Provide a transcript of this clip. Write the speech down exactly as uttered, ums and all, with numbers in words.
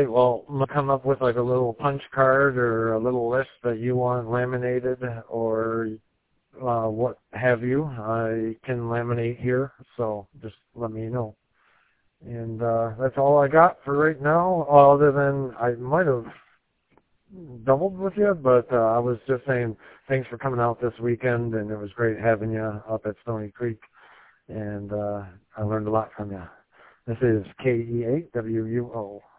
right. Well, I'm gonna come up with like a little punch card or a little list that you want laminated or uh, what have you. I can laminate here, so just let me know. And uh, that's all I got for right now, other than I might have doubled with you, but uh, I was just saying thanks for coming out this weekend, and it was great having you up at Stony Creek, and uh, I learned a lot from you. This is K E eight W U O.